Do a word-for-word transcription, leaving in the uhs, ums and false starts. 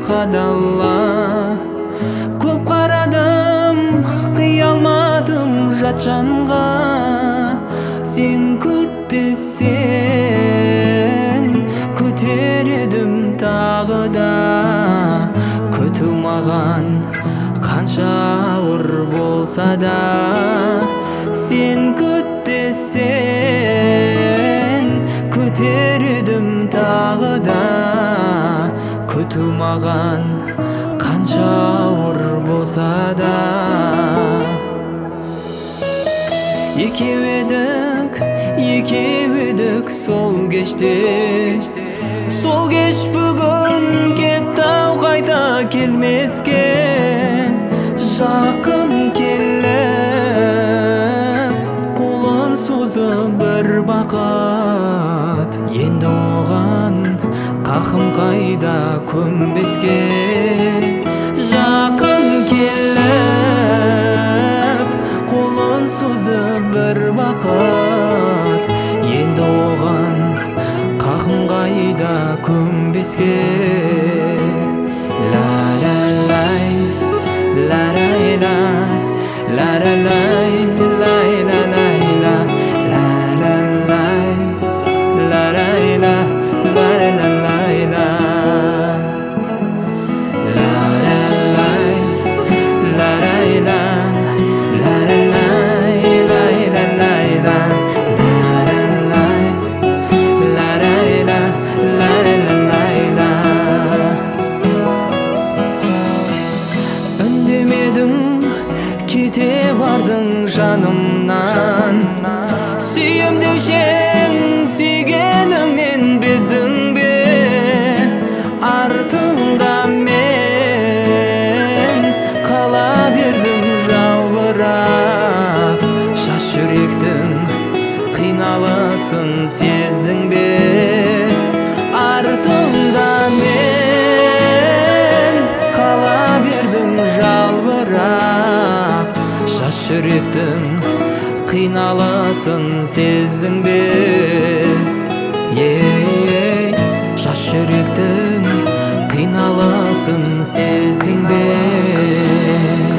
қадала. Көп қарадым, қия алмадым жат жанға. Сен күт десең күтер едім тағы да. Күту маған қанша ауыр болса да. Сен күт десең күтер едім тағы да. Күту маған қанша ауыр болса да. Екеу едік, екеу едік сол кеште. Сол кеш бүгін кетті-ау қайта келмеске. Жақын келіп қолын созып бір бақыт. Енді оған қақым қайда көнбеске. Жақын келіп қолын созып бір бақыт. Енді оған қақым қайда көнбеске. Ла-ла-лай, ла-ла-ла, ла-ла-лай, лай-ла-лай, ла-ла-лай, ла-ла-ла, ла-ла-лай, ла-ла-лай, ла-ла-ла, ла-ла-лай, лай-ла-лай, ла-ла-лай, ла-ла-ла, ла-ла-лай. Үндемедің, кете бардың жанымнан. Сүйем деушең сүйгеніңнен бездің бе? Артыңда мен қала бердім жалбырап. Жас жүректің қиналысын сездің бе? Артыңда мен қала бердім жалбырап. Жас жүректің қиналысын сездің бе? Ей, жас жүректің қиналысын сездің бе?